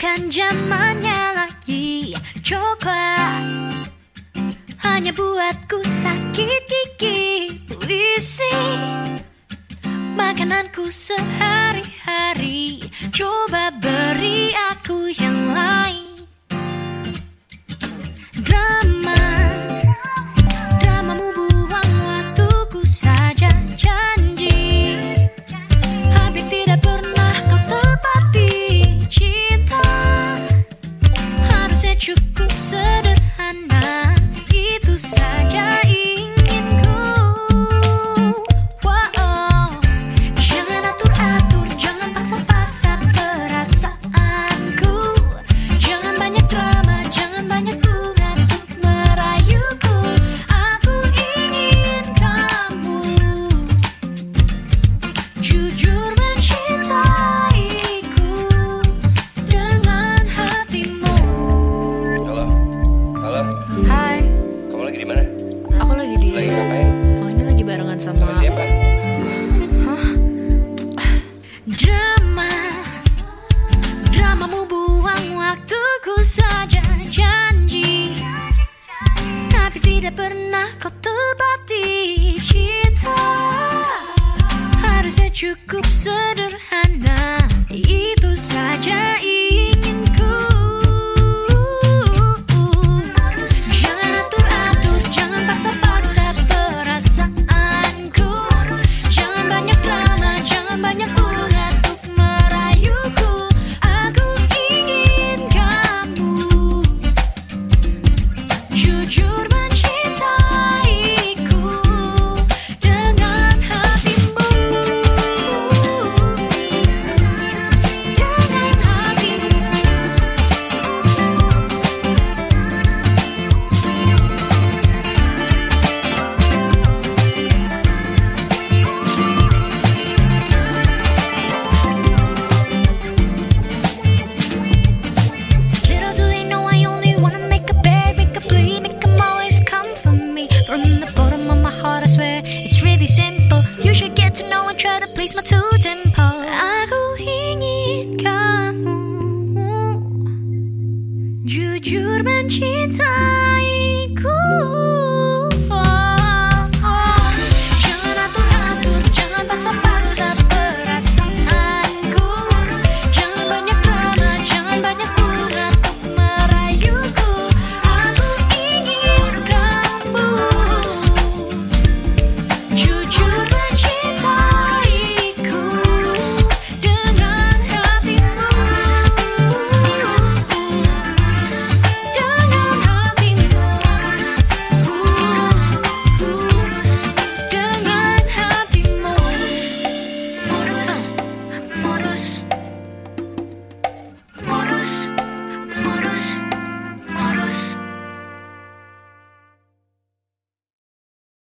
bukan zamannya lagi coklat, hanya buatku sakit gigi. Puisi makananku sehari-hari, coba beri aku yang lain. Dramamu buang waktuku saja, janji hampir tidak pernah kau tepati. Cinta harusnya cukup sederhana, itu saja inginku. Wow. Jangan atur-atur, jangan paksa-paksa perasaanku. Jangan banyak drama, jangan banyak bunga untuk merayuku. Aku ingin kamu jujur mencintaiku dengan hatimu. Halo, halo. Hai, Kamu lagi di mana? aku lagi di. Lagi ngapain? Oh, ini lagi barengan sama. Sama siapa? Dramamu buang waktuku saja, janji tapi tidak pernah kau tepati. Cinta harusnya cukup sederhana, itu saja inginku. Jangan atur-atur, jangan paksa-paksa perasaanku. Jangan banyak drama, jangan banyak bunga untuk merayuku. Aku ingin kamu jujur mencintaiku dengan hatimu. Dengan hatimu. Little do they know I only wanna make a bed, make a plea, make 'em always come for me. From the bottom of my heart I swear it's really simple. You should get to know and try to please my two temper.